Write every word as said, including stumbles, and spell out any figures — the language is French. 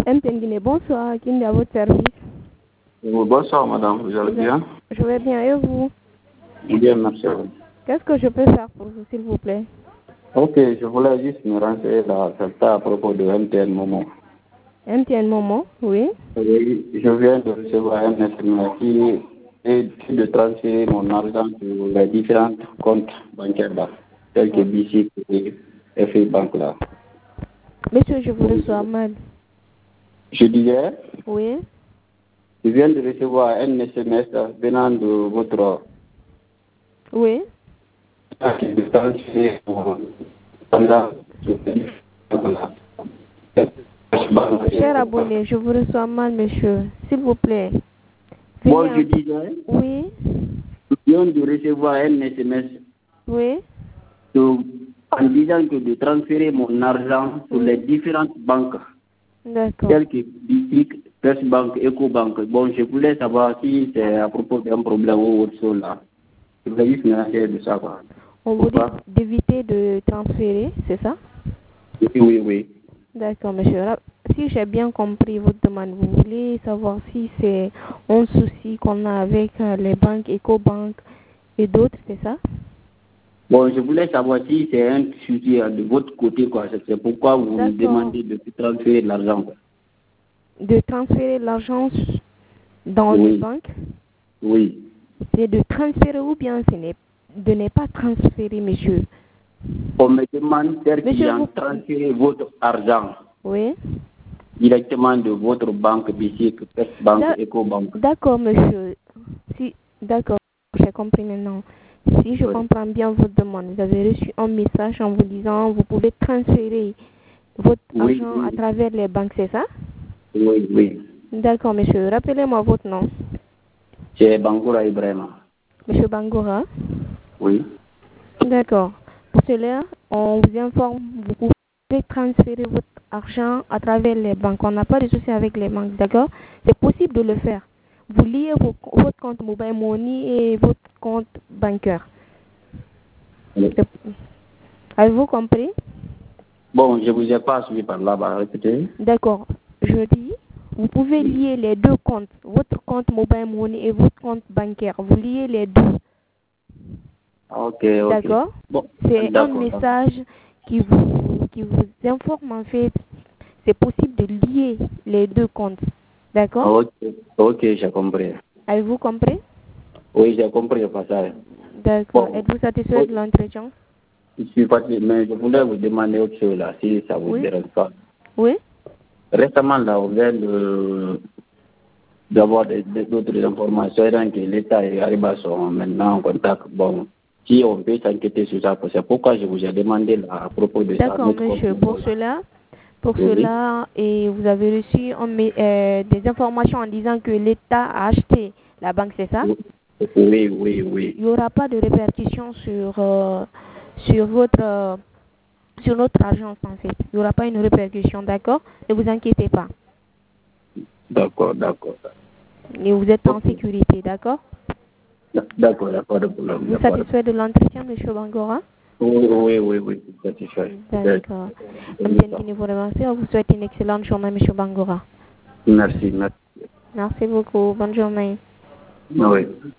M T N Guinée, bonsoir, Kinde à votre service. Bonsoir madame, vous allez bien? Je vais bien, et vous? Bien, merci. Qu'est-ce que je peux faire pour vous, s'il vous plaît? Ok, je voulais juste me renseigner là, ça à propos de M T N Momo. M T N Momo, oui. Oui, je viens de recevoir un S M S qui est de transférer mon argent sur les différents comptes bancaires là, tels que B C et F I Bank là. Monsieur, je vous reçois mal. Je disais, Oui. je viens de recevoir un S M S venant de votre Oui. de transférer mon argent sur les différents comptes. Cher abonné, je vous reçois mal, monsieur. S'il vous plaît. Bon, Veuillez je en- disais, Oui. je viens de recevoir un S M S Oui. de- en disant que de transférer mon argent sur Oui. les différentes banques, D'accord. telles que Bitic, First Bank, EcoBank. Bon, je voulais savoir si c'est à propos d'un problème ou autre chose là. Je voulais juste me renseigner de ça, quoi. On vous dit Pourquoi? d'éviter de transférer, c'est ça? Oui, oui, oui. D'accord, monsieur. Là, si j'ai bien compris votre demande, vous voulez savoir si c'est un souci qu'on a avec euh, les banques, EcoBank et d'autres, c'est ça? Bon, je voulais savoir si c'est un souci euh, de votre côté, quoi. C'est c'est pourquoi vous me D'accord. demandez de transférer de l'argent, quoi. De transférer l'argent dans les Oui, banques, oui. c'est de transférer ou bien ce n'est de ne pas transférer, monsieur. On me demande tel Monsieur, qu'ils ont vous... transféré votre argent Oui. directement de votre banque, B C, First Bank, D'a- EcoBank. D'accord, monsieur. Si, d'accord, j'ai compris maintenant. Si je Oui, comprends bien votre demande, vous avez reçu un message en vous disant vous pouvez transférer votre oui, argent à oui, travers les banques, c'est ça? oui, oui. D'accord, monsieur. Rappelez-moi votre nom. C'est Bangoura Ibrahima. Monsieur Bangora. Oui. D'accord. Pour cela, on vous informe, vous pouvez transférer votre argent à travers les banques. On n'a pas de souci avec les banques, d'accord? C'est possible de le faire. Vous liez vos- votre compte mobile money et votre compte bancaire. Oui. Avez-vous compris? Bon, je ne vous ai pas suivi par là-bas, répétez. D'accord. Je dis, vous pouvez lier les deux comptes, votre compte mobile money et votre compte bancaire. Vous liez les deux. Ok, ok. D'accord? Bon, C'est un d'accord, d'accord. message qui vous, qui vous informe en fait. C'est possible de lier les deux comptes. D'accord? Ok, ok, j'ai compris. Avez-vous compris? Oui, j'ai compris le passage. D'accord. Bon, Êtes-vous satisfait oui, de l'entretien? je suis parti, mais je voulais vous demander autre chose là, si ça vous Oui? dérange pas. Oui? Récemment, là, on vient de d'avoir des- des- d'autres informations donc que l'État et Ariba sont maintenant en contact. Bon, si on peut s'inquiéter sur ça, c'est pourquoi je vous ai demandé là, à propos de ça, D'accord, notre compte. monsieur. Pour cela, pour Oui, cela, et vous avez reçu un mé- euh, des informations en disant que l'État a acheté la banque, c'est ça? oui, oui, oui, oui. Il n'y aura pas de répercussions sur, euh, sur votre euh, sur notre agence en fait. Il n'y aura pas une répercussion, d'accord? Ne vous inquiétez pas. D'accord, d'accord. Et vous êtes en Ok. sécurité, d'accord? D'accord, d'accord, de problème, Vous d'accord. satisfait de l'entretien, monsieur Bangora? Oui, oui, oui, oui, satisfait. D'accord. Amdien Guinée vous remercie. On vous souhaite une excellente journée, monsieur Bangora. Merci, merci. Merci beaucoup. Bonne journée. Oui.